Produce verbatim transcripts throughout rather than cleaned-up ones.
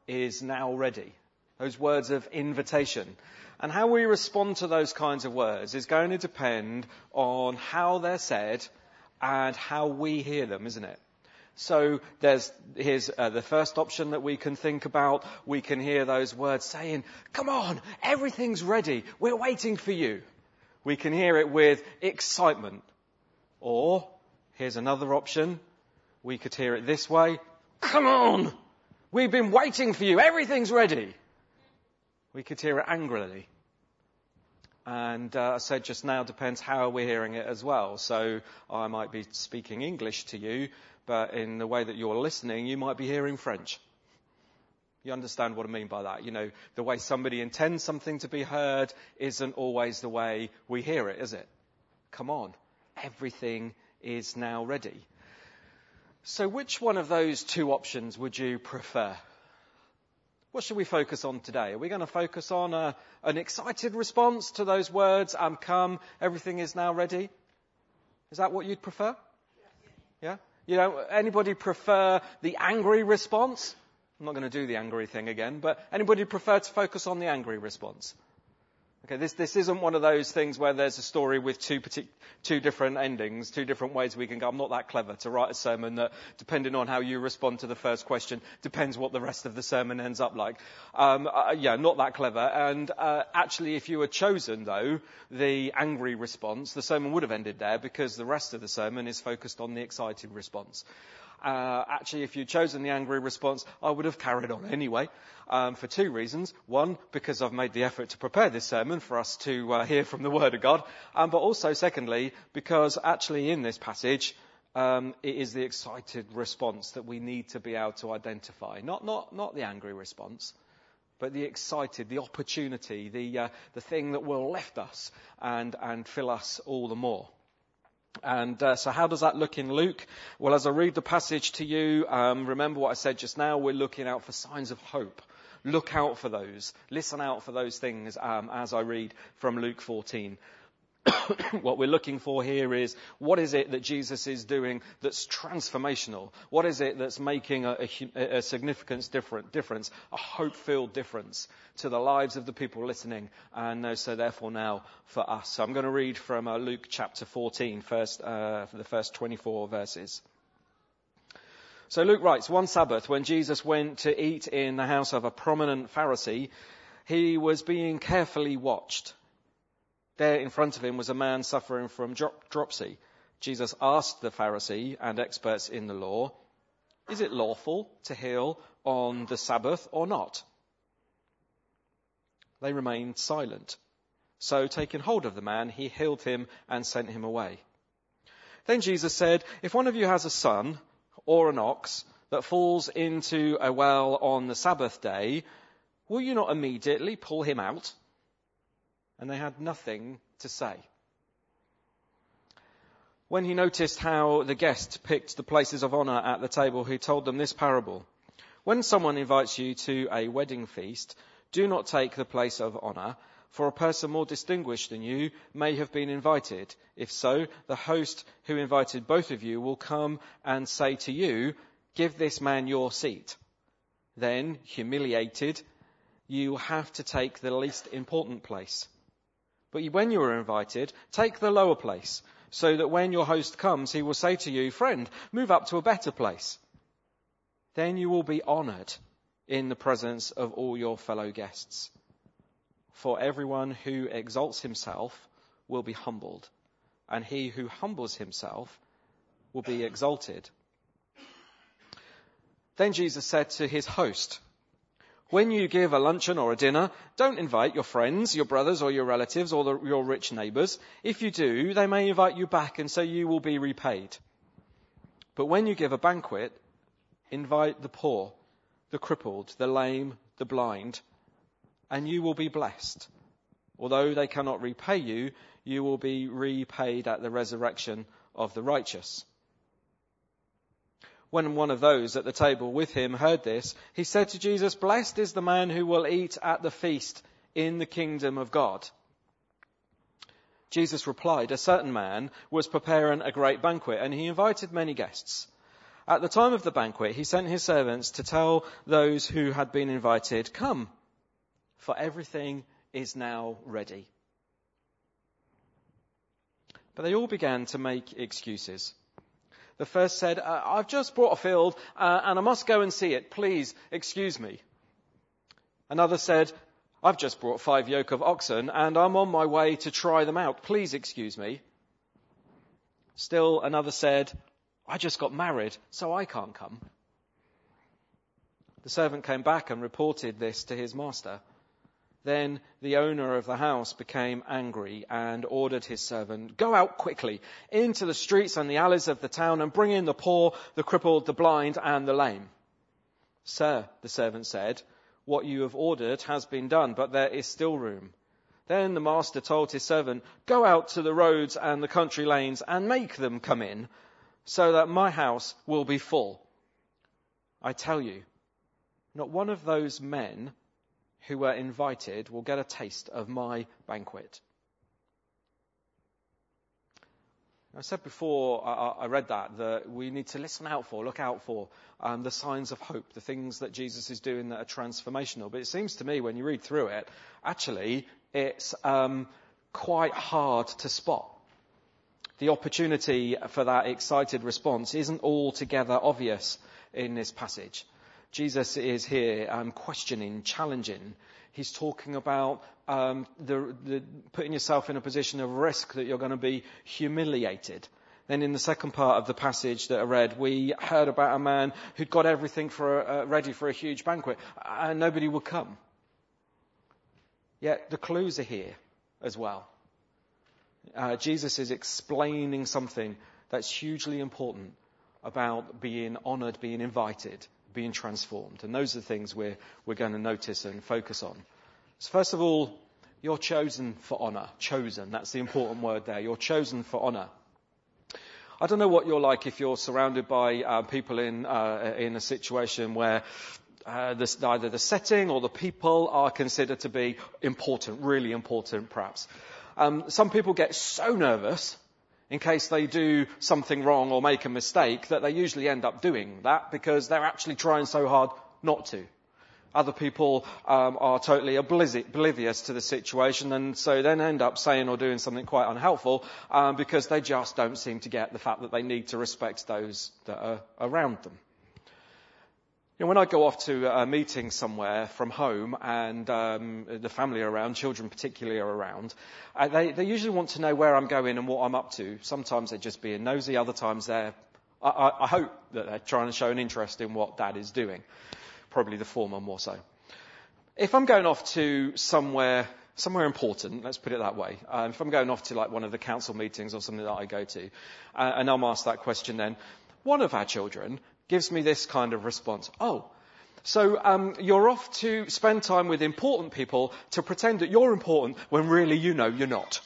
is now ready. Those words of invitation. And how we respond to those kinds of words is going to depend on how they're said and how we hear them, isn't it? So there's, here's uh, the first option that we can think about. We can hear those words saying, come on, everything's ready. We're waiting for you. We can hear it with excitement. Or, here's another option. We could hear it this way. Come on, we've been waiting for you. Everything's ready. We could hear it angrily. And uh, I said just now, depends how we're hearing it as well. So I might be speaking English to you, but in the way that you're listening, you might be hearing French. You understand what I mean by that? You know, the way somebody intends something to be heard isn't always the way we hear it, is it? Come on, everything is now ready. So which one of those two options would you prefer? What should we focus on today? Are we going to focus on a, an excited response to those words, I'm come, everything is now ready? Is that what you'd prefer? Yeah? You know, anybody prefer the angry response? I'm not going to do the angry thing again, but anybody prefer to focus on the angry response? Okay, this this isn't one of those things where there's a story with two partic- two different endings, two different ways we can go. I'm not that clever to write a sermon that, depending on how you respond to the first question, depends what the rest of the sermon ends up like. Um, uh, yeah, not that clever. And uh, actually, if you were chosen, though, the angry response, the sermon would have ended there because the rest of the sermon is focused on the excited response. Uh, actually, if you'd chosen the angry response, I would have carried on anyway, um, for two reasons. One, because I've made the effort to prepare this sermon for us to uh, hear from the Word of God. Um, but also, secondly, because actually in this passage, um, it is the excited response that we need to be able to identify. Not, not, not the angry response, but the excited, the opportunity, the, uh, the thing that will lift us and, and fill us all the more. And uh, so how does that look in Luke? Well, as I read the passage to you, um, remember what I said just now, we're looking out for signs of hope. Look out for those. Listen out for those things um, as I read from Luke fourteen. What we're looking for here is, what is it that Jesus is doing that's transformational? What is it that's making a, a, a significant different difference, a hope-filled difference to the lives of the people listening, and uh, so therefore now for us. So I'm going to read from uh, Luke chapter fourteen, first, uh, for the first twenty-four verses. So Luke writes, one Sabbath when Jesus went to eat in the house of a prominent Pharisee, he was being carefully watched. There in front of him was a man suffering from dropsy. Jesus asked the Pharisee and experts in the law, is it lawful to heal on the Sabbath or not? They remained silent. So taking hold of the man, he healed him and sent him away. Then Jesus said, if one of you has a son or an ox that falls into a well on the Sabbath day, will you not immediately pull him out? And they had nothing to say. When he noticed how the guests picked the places of honour at the table, he told them this parable. When someone invites you to a wedding feast, do not take the place of honour, for a person more distinguished than you may have been invited. If so, the host who invited both of you will come and say to you, give this man your seat. Then, humiliated, you will have to take the least important place. But when you are invited, take the lower place, so that when your host comes, he will say to you, friend, move up to a better place. Then you will be honoured in the presence of all your fellow guests. For everyone who exalts himself will be humbled, and he who humbles himself will be exalted. Then Jesus said to his host, when you give a luncheon or a dinner, don't invite your friends, your brothers or your relatives or the, your rich neighbours. If you do, they may invite you back and so you will be repaid. But when you give a banquet, invite the poor, the crippled, the lame, the blind, and you will be blessed. Although they cannot repay you, you will be repaid at the resurrection of the righteous. When one of those at the table with him heard this, he said to Jesus, blessed is the man who will eat at the feast in the kingdom of God. Jesus replied, a certain man was preparing a great banquet, and he invited many guests. At the time of the banquet, he sent his servants to tell those who had been invited, "Come, for everything is now ready." But they all began to make excuses. The first said, uh, "I've just bought a field uh, and I must go and see it. Please excuse me." Another said, "I've just brought five yoke of oxen and I'm on my way to try them out. Please excuse me." Still another said, "I just got married, so I can't come." The servant came back and reported this to his master. Then the owner of the house became angry and ordered his servant, "Go out quickly into the streets and the alleys of the town and bring in the poor, the crippled, the blind and the lame." "Sir," the servant said, "what you have ordered has been done, but there is still room." Then the master told his servant, "Go out to the roads and the country lanes and make them come in, so that my house will be full. I tell you, not one of those men who were invited will get a taste of my banquet." I said before I read that, that we need to listen out for, look out for um, the signs of hope, the things that Jesus is doing that are transformational. But it seems to me when you read through it, actually it's um, quite hard to spot. The opportunity for that excited response isn't altogether obvious in this passage. Jesus is here um, questioning, challenging. He's talking about um, the, the putting yourself in a position of risk that you're going to be humiliated. Then in the second part of the passage that I read, we heard about a man who'd got everything for a, uh, ready for a huge banquet and nobody would come. Yet the clues are here as well. Uh, Jesus is explaining something that's hugely important about being honoured, being invited, being transformed. And those are the things we're, we're going to notice and focus on. So first of all, you're chosen for honour. Chosen, that's the important word there. You're chosen for honour. I don't know what you're like if you're surrounded by uh, people in uh, in a situation where uh, this, either the setting or the people are considered to be important, really important perhaps. Um, some people get so nervous in case they do something wrong or make a mistake that they usually end up doing that because they're actually trying so hard not to. Other people um, are totally oblivious to the situation and so then end up saying or doing something quite unhelpful um, because they just don't seem to get the fact that they need to respect those that are around them. You know, when I go off to a meeting somewhere from home and um, the family are around, children particularly are around, uh, they, they usually want to know where I'm going and what I'm up to. Sometimes they're just being nosy, other times they're, I, I, I hope that they're trying to show an interest in what Dad is doing. Probably the former more so. If I'm going off to somewhere, somewhere important, let's put it that way, uh, if I'm going off to like one of the council meetings or something that I go to, uh, and I'm asked that question then, one of our children gives me this kind of response. "Oh, so um, you're off to spend time with important people to pretend that you're important when really you know you're not."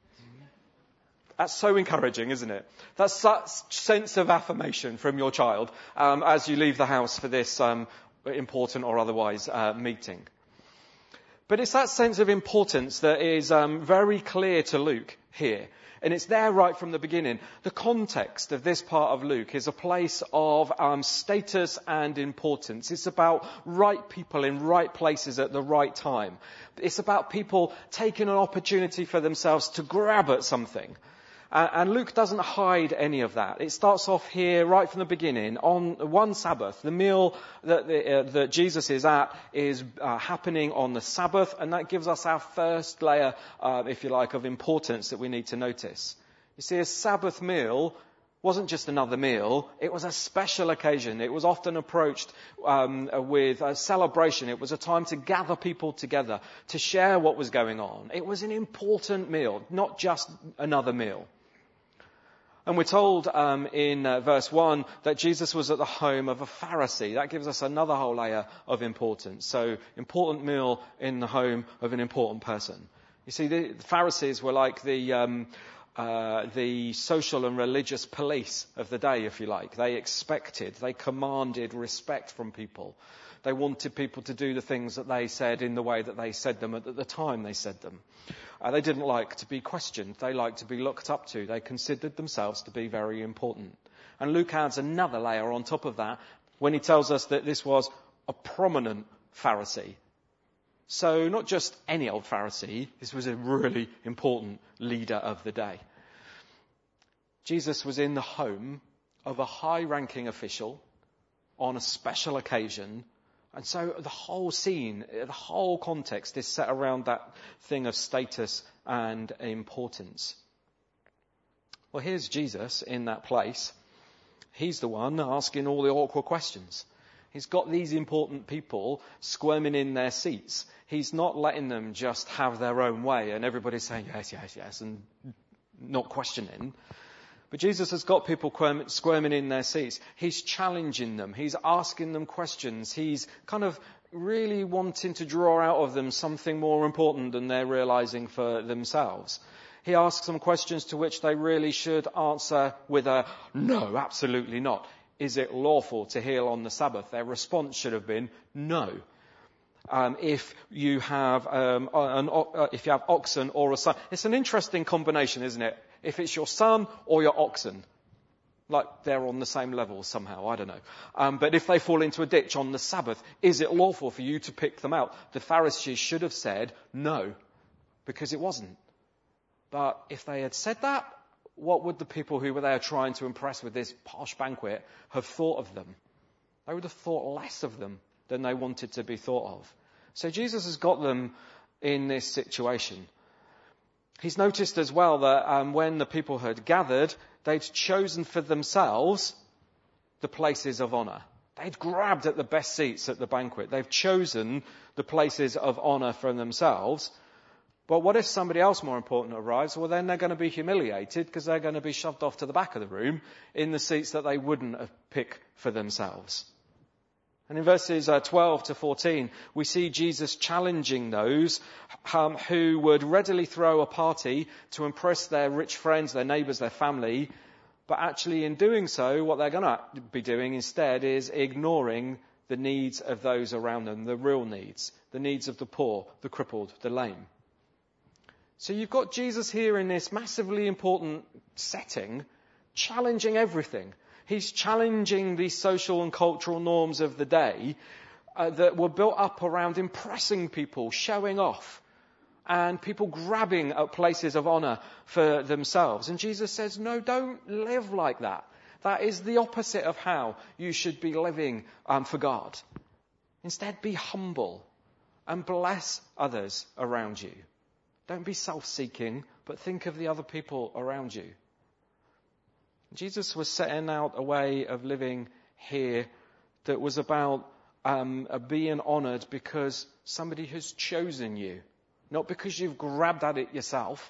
That's so encouraging, isn't it? That's such sense of affirmation from your child um, as you leave the house for this um, important or otherwise uh, meeting. But it's that sense of importance that is um, very clear to Luke here. And it's there right from the beginning. The context of this part of Luke is a place of um, status and importance. It's about right people in right places at the right time. It's about people taking an opportunity for themselves to grab at something. Uh, and Luke doesn't hide any of that. It starts off here right from the beginning. On one Sabbath, the meal that, the, uh, that Jesus is at is uh, happening on the Sabbath, and that gives us our first layer, uh, if you like, of importance that we need to notice. You see, a Sabbath meal wasn't just another meal. It was a special occasion. It was often approached um, with a celebration. It was a time to gather people together, to share what was going on. It was an important meal, not just another meal. And we're told um, in uh, verse one that Jesus was at the home of a Pharisee. That gives us another whole layer of importance. So, important meal in the home of an important person. You see, the, the Pharisees were like the um, uh, the social and religious police of the day, if you like. They expected, they commanded respect from people. They wanted people to do the things that they said in the way that they said them at the time they said them. Uh, they didn't like to be questioned. They liked to be looked up to. They considered themselves to be very important. And Luke adds another layer on top of that when he tells us that this was a prominent Pharisee. So not just any old Pharisee, this was a really important leader of the day. Jesus was in the home of a high-ranking official on a special occasion. And so the whole scene, the whole context is set around that thing of status and importance. Well, here's Jesus in that place. He's the one asking all the awkward questions. He's got these important people squirming in their seats. He's not letting them just have their own way and everybody's saying yes, yes, yes and not questioning. But Jesus has got people squirming in their seats. He's challenging them. He's asking them questions. He's kind of really wanting to draw out of them something more important than they're realizing for themselves. He asks them questions to which they really should answer with a no, absolutely not. Is it lawful to heal on the Sabbath? Their response should have been no. Um, if you have um, an, uh, if you have oxen or a son, it's an interesting combination, isn't it? If it's your son or your oxen, like they're on the same level somehow, I don't know. Um, but if they fall into a ditch on the Sabbath, is it lawful for you to pick them out? The Pharisees should have said no, because it wasn't. But if they had said that, what would the people who were there trying to impress with this posh banquet have thought of them? They would have thought less of them than they wanted to be thought of. So Jesus has got them in this situation. He's noticed as well that um, when the people had gathered, they'd chosen for themselves the places of honour. They'd grabbed at the best seats at the banquet. They've chosen the places of honour for themselves. But what if somebody else more important arrives? Well, then they're going to be humiliated because they're going to be shoved off to the back of the room in the seats that they wouldn't have picked for themselves. And in verses uh, twelve to fourteen, we see Jesus challenging those um, who would readily throw a party to impress their rich friends, their neighbours, their family. But actually in doing so, what they're going to be doing instead is ignoring the needs of those around them, the real needs, the needs of the poor, the crippled, the lame. So you've got Jesus here in this massively important setting, challenging everything. He's challenging the social and cultural norms of the day uh, that were built up around impressing people, showing off, and people grabbing at places of honour for themselves. And Jesus says, no, don't live like that. That is the opposite of how you should be living um, for God. Instead, be humble and bless others around you. Don't be self-seeking, but think of the other people around you. Jesus was setting out a way of living here that was about um, being honoured because somebody has chosen you, not because you've grabbed at it yourself.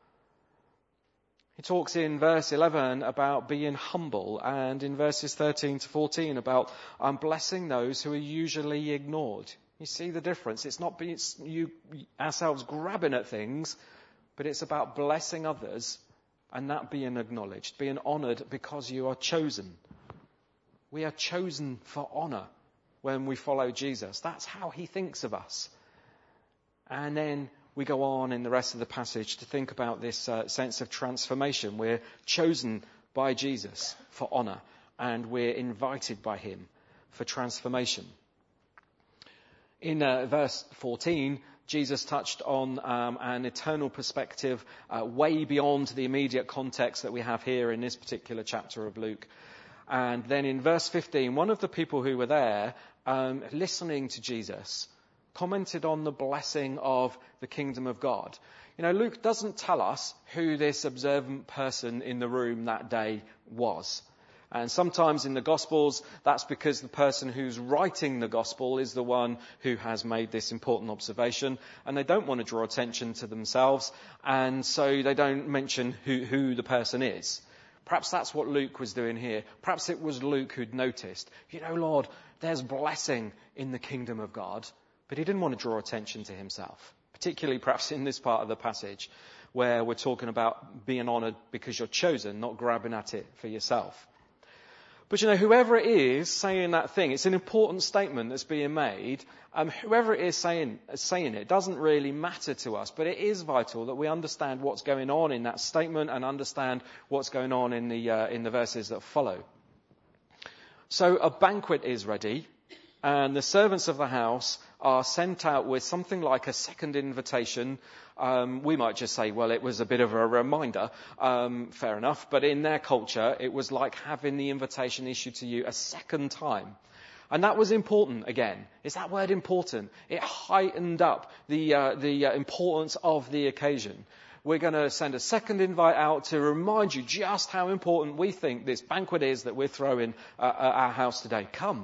He talks in verse eleven about being humble, and in verses thirteen to fourteen about um, blessing those who are usually ignored. You see the difference? It's not being, you ourselves grabbing at things, but it's about blessing others and that being acknowledged, being honoured because you are chosen. We are chosen for honour when we follow Jesus. That's how he thinks of us. And then we go on in the rest of the passage to think about this uh, sense of transformation. We're chosen by Jesus for honour, and we're invited by him for transformation. In uh, verse fourteen, Jesus touched on um, an eternal perspective uh, way beyond the immediate context that we have here in this particular chapter of Luke. And then in verse fifteen, one of the people who were there um, listening to Jesus commented on the blessing of the kingdom of God. You know, Luke doesn't tell us who this observant person in the room that day was. And sometimes in the Gospels, that's because the person who's writing the Gospel is the one who has made this important observation, and they don't want to draw attention to themselves, and so they don't mention who, who the person is. Perhaps that's what Luke was doing here. Perhaps it was Luke who'd noticed, you know, Lord, there's blessing in the kingdom of God, but he didn't want to draw attention to himself, particularly perhaps in this part of the passage where we're talking about being honoured because you're chosen, not grabbing at it for yourself. But you know, whoever it is saying that thing, it's an important statement that's being made. Um, whoever it is saying, saying it doesn't really matter to us, but it is vital that we understand what's going on in that statement and understand what's going on in the, uh, in the verses that follow. So a banquet is ready, and the servants of the house are sent out with something like a second invitation. Um, we might just say, well, it was a bit of a reminder. Um, fair enough. But in their culture, it was like having the invitation issued to you a second time. And that was important again. Is that word important? It heightened up the, uh, the uh, importance of the occasion. We're going to send a second invite out to remind you just how important we think this banquet is that we're throwing uh, at our house today. Come.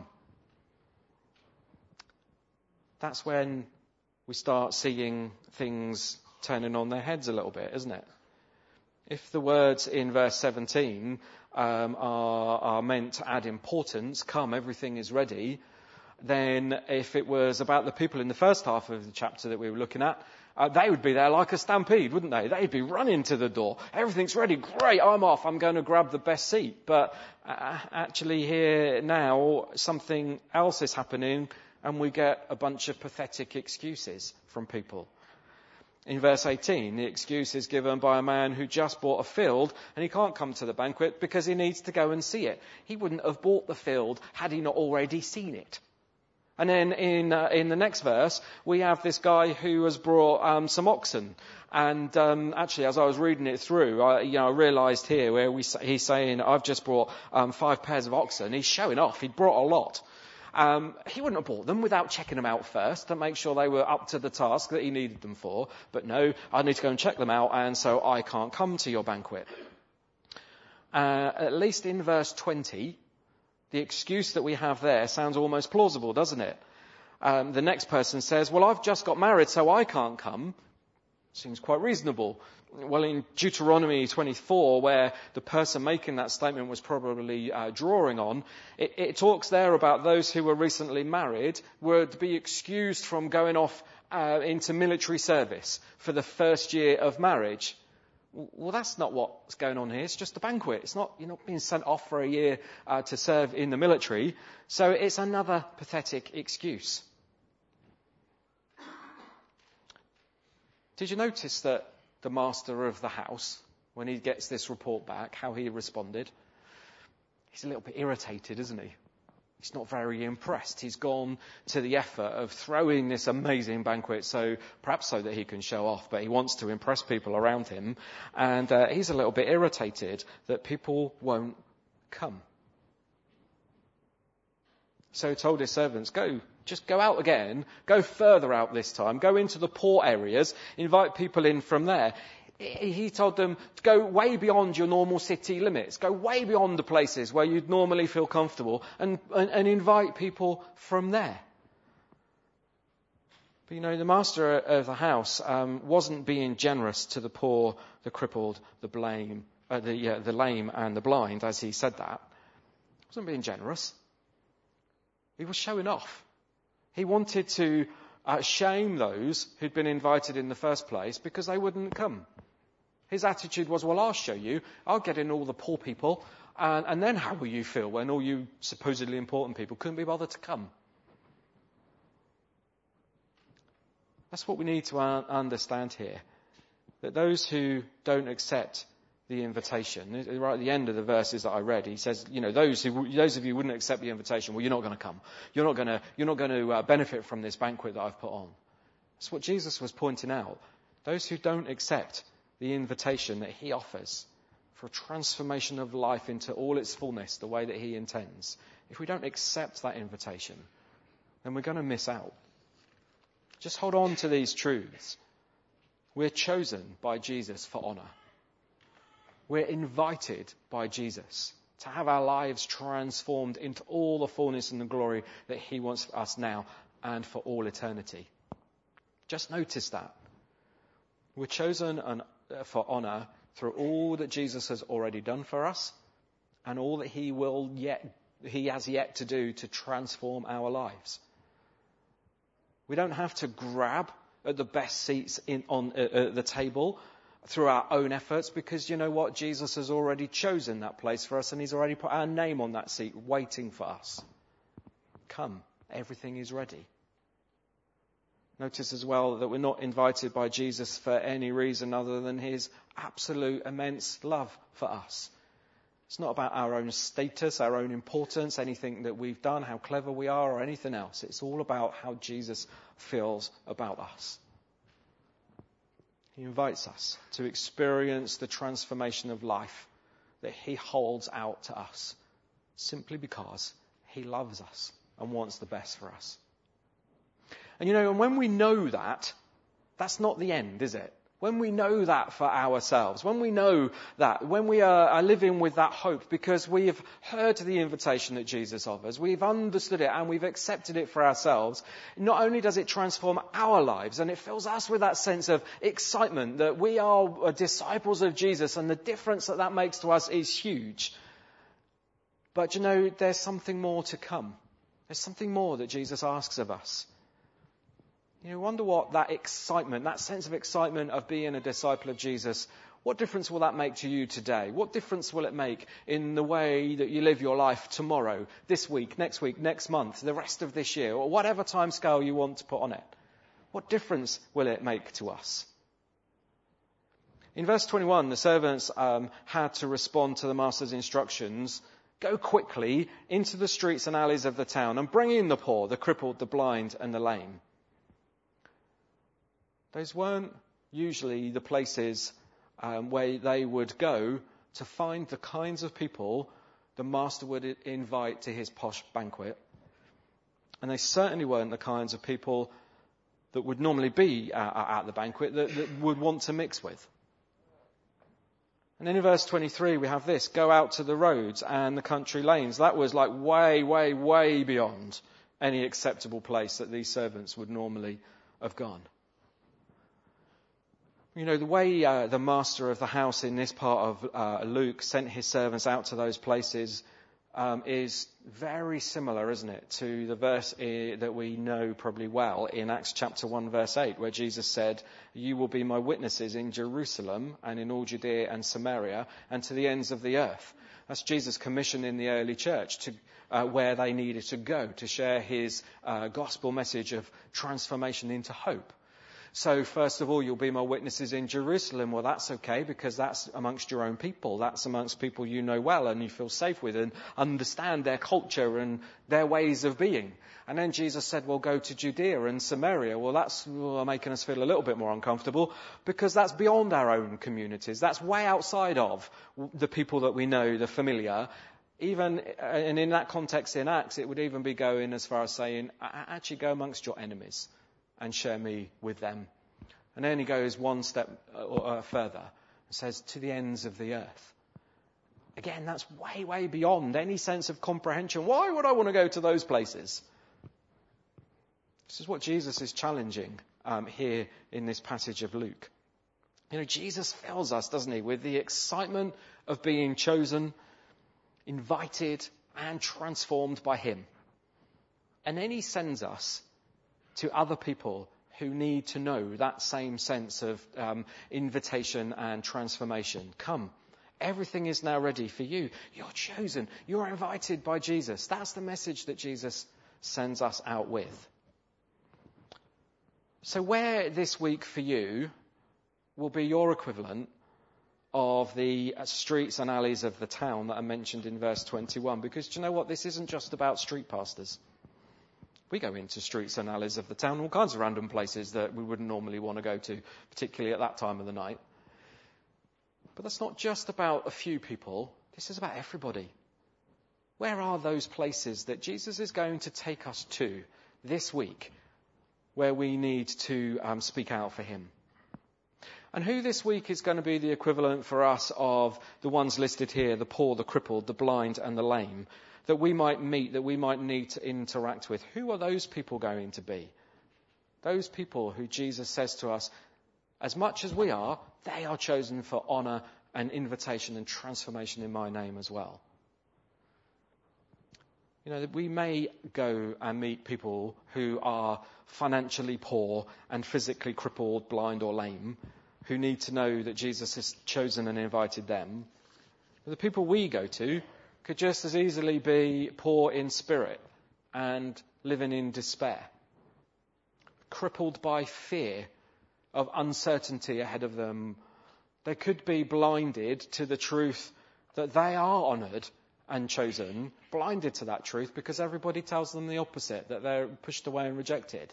That's when we start seeing things turning on their heads a little bit, isn't it? If the words in verse seventeen um, are, are meant to add importance, come, everything is ready, then if it was about the people in the first half of the chapter that we were looking at, uh, they would be there like a stampede, wouldn't they? They'd be running to the door. Everything's ready. Great, I'm off. I'm going to grab the best seat. But uh, actually here now, something else is happening, and we get a bunch of pathetic excuses from people. In verse eighteen, the excuse is given by a man who just bought a field and he can't come to the banquet because he needs to go and see it. He wouldn't have bought the field had he not already seen it. And then in uh, in the next verse, we have this guy who has brought um, some oxen. And um, actually, as I was reading it through, I, you know, I realised here where we, he's saying, I've just brought um, five pairs of oxen. He's showing off. He'd brought a lot. Um, he wouldn't have bought them without checking them out first to make sure they were up to the task that he needed them for. But no, I need to go and check them out, and so I can't come to your banquet. Uh, at least in verse twenty, the excuse that we have there sounds almost plausible, doesn't it? Um, the next person says, well, I've just got married, so I can't come. Seems quite reasonable. Well, in Deuteronomy twenty-four, where the person making that statement was probably uh, drawing on, it, it talks there about those who were recently married would be excused from going off uh, into military service for the first year of marriage. Well, that's not what's going on here. It's just a banquet. It's not, you're not being sent off for a year uh, to serve in the military. So it's another pathetic excuse. Did you notice that the master of the house, when he gets this report back, how he responded? He's a little bit irritated, isn't he? He's not very impressed. He's gone to the effort of throwing this amazing banquet, so perhaps so that he can show off, but he wants to impress people around him. And uh, he's a little bit irritated that people won't come. So he told his servants, go, just go out again, go further out this time, go into the poor areas, invite people in from there. He told them to go way beyond your normal city limits, go way beyond the places where you'd normally feel comfortable, and, and, and invite people from there. But you know, the master of the house um, wasn't being generous to the poor, the crippled, the blame, uh, the, uh, the lame and the blind, as he said that. He wasn't being generous. He was showing off. He wanted to uh, shame those who'd been invited in the first place because they wouldn't come. His attitude was, well, I'll show you. I'll get in all the poor people. And, and then how will you feel when all you supposedly important people couldn't be bothered to come? That's what we need to uh, understand here. That those who don't accept the invitation, right at the end of the verses that I read, he says, you know, those who, those of you who wouldn't accept the invitation, well, you're not going to come. You're not going to, you're not going to uh, benefit from this banquet that I've put on. That's what Jesus was pointing out. Those who don't accept the invitation that he offers for a transformation of life into all its fullness, the way that he intends. If we don't accept that invitation, then we're going to miss out. Just hold on to these truths. We're chosen by Jesus for honour. We're invited by Jesus to have our lives transformed into all the fullness and the glory that he wants for us now and for all eternity. Just notice that. We're chosen for honour through all that Jesus has already done for us and all that he will yet, he has yet to do to transform our lives. We don't have to grab at the best seats in, on uh, uh, the table through our own efforts, because you know what? Jesus has already chosen that place for us, and he's already put our name on that seat waiting for us. Come, everything is ready. Notice as well that we're not invited by Jesus for any reason other than his absolute immense love for us. It's not about our own status, our own importance, anything that we've done, how clever we are, or anything else. It's all about how Jesus feels about us. He invites us to experience the transformation of life that he holds out to us simply because he loves us and wants the best for us. And you know, and when we know that, that's not the end, is it? When we know that for ourselves, when we know that, when we are, are living with that hope because we have heard the invitation that Jesus offers, we've understood it and we've accepted it for ourselves, not only does it transform our lives and it fills us with that sense of excitement that we are disciples of Jesus and the difference that that makes to us is huge. But you know, there's something more to come. There's something more that Jesus asks of us. You know, wonder what that excitement, that sense of excitement of being a disciple of Jesus, what difference will that make to you today? What difference will it make in the way that you live your life tomorrow, this week, next week, next month, the rest of this year, or whatever timescale you want to put on it? What difference will it make to us? In verse twenty-one, the servants um, had to respond to the master's instructions. Go quickly into the streets and alleys of the town and bring in the poor, the crippled, the blind, and the lame. Those weren't usually the places um, where they would go to find the kinds of people the master would invite to his posh banquet. And they certainly weren't the kinds of people that would normally be at, at the banquet that, that would want to mix with. And then in verse twenty-three we have this, go out to the roads and the country lanes. That was like way, way, way beyond any acceptable place that these servants would normally have gone. You know, the way uh, the master of the house in this part of uh, Luke sent his servants out to those places um, is very similar, isn't it, to the verse uh, that we know probably well in Acts chapter one, verse eight, where Jesus said, you will be my witnesses in Jerusalem and in all Judea and Samaria and to the ends of the earth. That's Jesus' commission in the early church to uh, where they needed to go to share his uh, gospel message of transformation into hope. So first of all, you'll be my witnesses in Jerusalem. Well, that's okay because that's amongst your own people. That's amongst people you know well and you feel safe with and understand their culture and their ways of being. And then Jesus said, well, go to Judea and Samaria. Well, that's well, making us feel a little bit more uncomfortable because that's beyond our own communities. That's way outside of the people that we know, the familiar. Even, and in that context in Acts, it would even be going as far as saying, actually go amongst your enemies and share me with them. And then he goes one step uh, further and says, to the ends of the earth. Again, that's way, way beyond any sense of comprehension. Why would I want to go to those places? This is what Jesus is challenging um, here in this passage of Luke. You know, Jesus fills us, doesn't he, with the excitement of being chosen, invited, and transformed by him. And then he sends us to other people who need to know that same sense of um, invitation and transformation. Come, everything is now ready for you. You're chosen. You're invited by Jesus. That's the message that Jesus sends us out with. So where this week for you will be your equivalent of the streets and alleys of the town that are mentioned in verse twenty-one? Because do you know what? This isn't just about street pastors. We go into streets and alleys of the town, all kinds of random places that we wouldn't normally want to go to, particularly at that time of the night. But that's not just about a few people. This is about everybody. Where are those places that Jesus is going to take us to this week where we need to um, speak out for him? And who this week is going to be the equivalent for us of the ones listed here, the poor, the crippled, the blind and the lame, that we might meet, that we might need to interact with? Who are those people going to be? Those people who Jesus says to us, as much as we are, they are chosen for honour and invitation and transformation in my name as well. You know, we may go and meet people who are financially poor and physically crippled, blind or lame, who need to know that Jesus has chosen and invited them. But the people we go to could just as easily be poor in spirit and living in despair, crippled by fear of uncertainty ahead of them. They could be blinded to the truth that they are honoured and chosen, blinded to that truth because everybody tells them the opposite, that they're pushed away and rejected.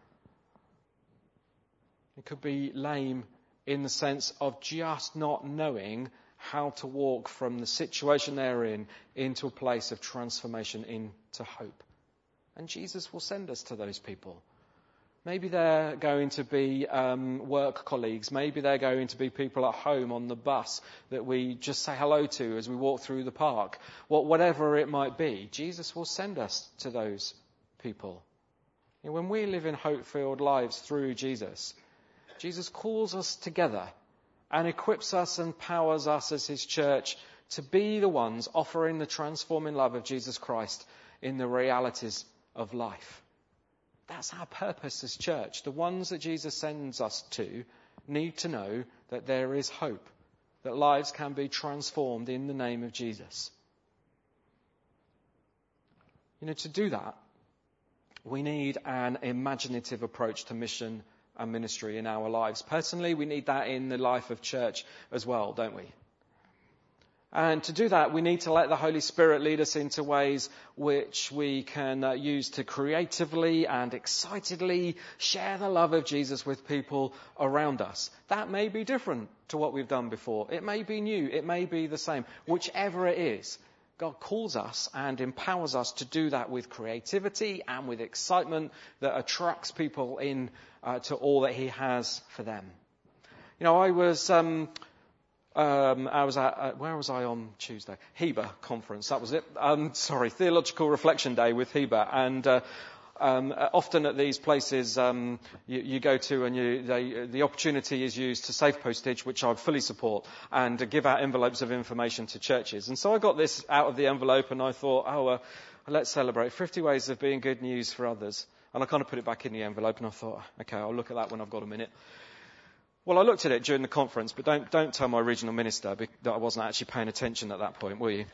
It could be lame in the sense of just not knowing how to walk from the situation they're in into a place of transformation into hope. And Jesus will send us to those people. Maybe they're going to be um, work colleagues. Maybe they're going to be people at home on the bus that we just say hello to as we walk through the park. Well, whatever it might be, Jesus will send us to those people. You know, when we live in hope-filled lives through Jesus, Jesus calls us together and equips us and powers us as his church to be the ones offering the transforming love of Jesus Christ in the realities of life. That's our purpose as church. The ones that Jesus sends us to need to know that there is hope, that lives can be transformed in the name of Jesus. You know, to do that, we need an imaginative approach to mission and ministry in our lives. Personally, we need that in the life of church as well, don't we? And to do that, we need to let the Holy Spirit lead us into ways which we can uh, use to creatively and excitedly share the love of Jesus with people around us. That may be different to what we've done before. It may be new. It may be the same. Whichever it is, God calls us and empowers us to do that with creativity and with excitement that attracts people in uh, to all that he has for them. You know, I was... Um, Um, I was at, uh, where was I on Tuesday? Heber conference, that was it. Um, sorry, Theological Reflection Day with Heber. And uh, um, often at these places um, you, you go to and you, they, the opportunity is used to save postage, which I fully support, and uh, give out envelopes of information to churches. And so I got this out of the envelope and I thought, oh, uh, let's celebrate fifty ways of being good news for others. And I kind of put it back in the envelope and I thought, okay, I'll look at that when I've got a minute. Well, I looked at it during the conference, but don't don't tell my regional minister that I wasn't actually paying attention at that point, will you?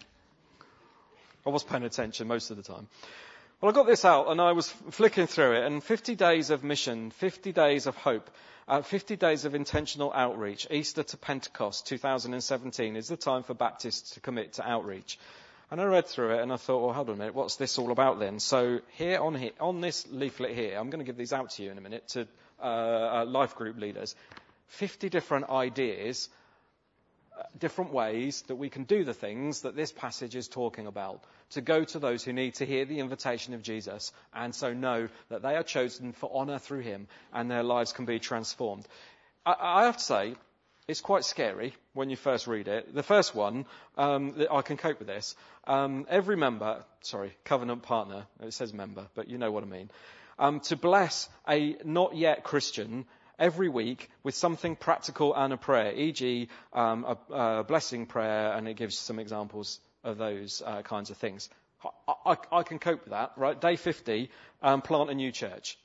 I was paying attention most of the time. Well, I got this out and I was flicking through it, and fifty days of mission, fifty days of hope, uh, fifty days of intentional outreach, Easter to Pentecost two thousand seventeen is the time for Baptists to commit to outreach. And I read through it and I thought, well, hold on a minute, what's this all about then? So here on here, on this leaflet here, I'm going to give these out to you in a minute to uh, uh, life group leaders. fifty different ideas, different ways that we can do the things that this passage is talking about, to go to those who need to hear the invitation of Jesus and so know that they are chosen for honour through him and their lives can be transformed. I, I have to say, it's quite scary when you first read it. The first one, um, I can cope with this. Um, every member, sorry, covenant partner, it says member, but you know what I mean, um, to bless a not yet Christian every week with something practical and a prayer, for example, um, a, a blessing prayer, and it gives some examples of those uh, kinds of things. I, I, I can cope with that, right? Day fifty, um, plant a new church.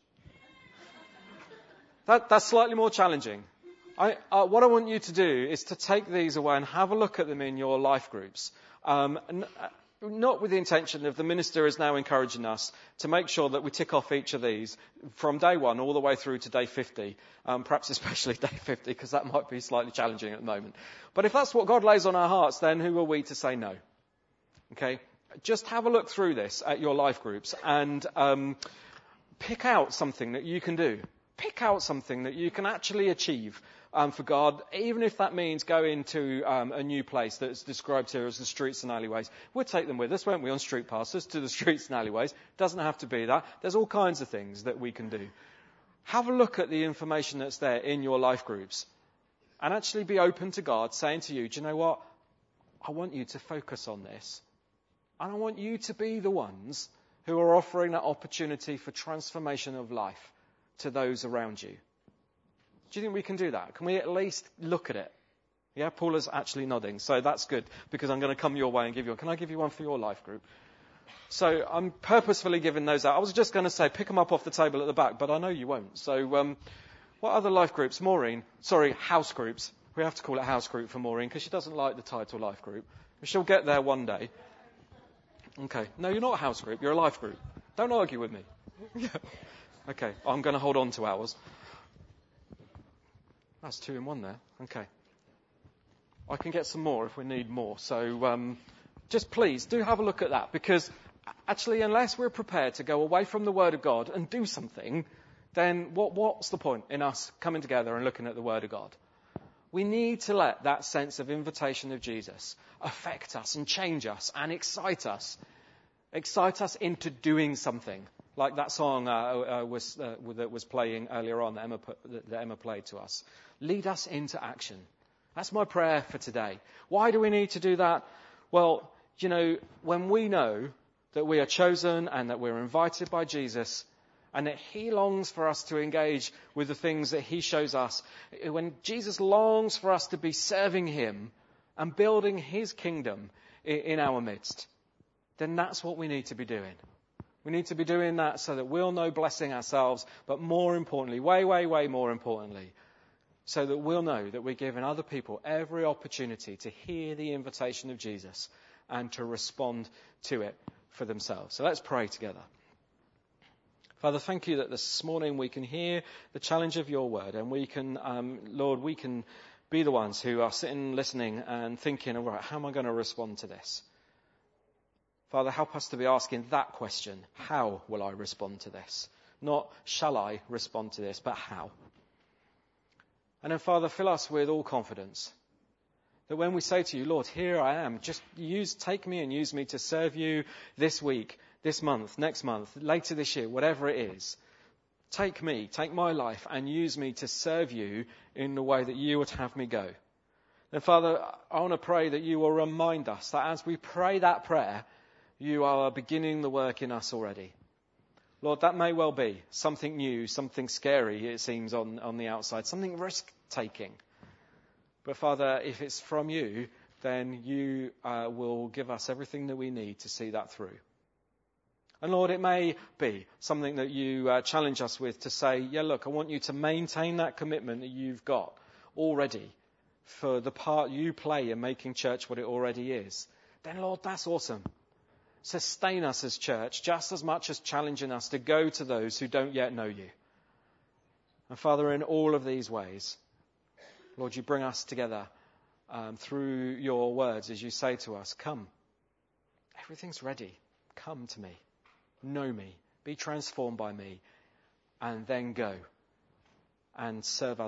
That, that's slightly more challenging. I, uh, what I want you to do is to take these away and have a look at them in your life groups. Um, and, uh, Not with the intention of the minister is now encouraging us to make sure that we tick off each of these from day one all the way through to day fifty, um, perhaps especially day fifty, because that might be slightly challenging at the moment. But if that's what God lays on our hearts, then who are we to say no? Okay, just have a look through this at your life groups and um, pick out something that you can do. Pick out something that you can actually achieve um, for God, even if that means going to um, a new place that's described here as the streets and alleyways. We'll take them with us, won't we, on street passes to the streets and alleyways. Doesn't have to be that. There's all kinds of things that we can do. Have a look at the information that's there in your life groups and actually be open to God saying to you, do you know what? I want you to focus on this. And I want you to be the ones who are offering that opportunity for transformation of life to those around you. Do you think we can do that? Can we at least look at it? Yeah, Paula's actually nodding, so that's good, because I'm going to come your way and give you one. Can I give you one for your life group? So I'm purposefully giving those out. I was just going to say pick them up off the table at the back, but I know you won't. So um, What other life groups? Maureen, sorry, house groups. We have to call it house group for Maureen because she doesn't like the title life group. But she'll get there one day. Okay. No, you're not a house group. You're a life group. Don't argue with me. Okay. I'm going to hold on to ours. That's two in one there. Okay. I can get some more if we need more. So um, just please do have a look at that, because actually, unless we're prepared to go away from the Word of God and do something, then what, what's the point in us coming together and looking at the Word of God? We need to let that sense of invitation of Jesus affect us and change us and excite us. Excite us into doing something. Like that song uh, uh, was, uh, that was playing earlier on that Emma, that Emma played to us. Lead us into action. That's my prayer for today. Why do we need to do that? Well, you know, when we know that we are chosen and that we're invited by Jesus, and that he longs for us to engage with the things that he shows us. When Jesus longs for us to be serving him and building his kingdom in our midst, then that's what we need to be doing. We need to be doing that so that we'll know blessing ourselves, but more importantly, way, way, way more importantly, so that we'll know that we're giving other people every opportunity to hear the invitation of Jesus and to respond to it for themselves. So let's pray together. Father, thank you that this morning we can hear the challenge of your word, and we can, um, Lord, we can be the ones who are sitting, listening and thinking, all right, how am I going to respond to this? Father, help us to be asking that question. How will I respond to this? Not shall I respond to this, but how? And then, Father, fill us with all confidence that when we say to you, Lord, here I am, just use, take me and use me to serve you this week, this month, next month, later this year, whatever it is. Take me, take my life and use me to serve you in the way that you would have me go. And Father, I want to pray that you will remind us that as we pray that prayer, you are beginning the work in us already. Lord, that may well be something new, something scary, it seems, on, on the outside, something risk-taking. But Father, if it's from you, then you uh, will give us everything that we need to see that through. And Lord, it may be something that you uh, challenge us with to say, yeah, look, I want you to maintain that commitment that you've got already for the part you play in making church what it already is. Then Lord, that's awesome. Sustain us as church just as much as challenging us to go to those who don't yet know you. And Father, in all of these ways, Lord, you bring us together um, through your words as you say to us, come, everything's ready. Come to me. Know me, be transformed by me, and then go and serve others.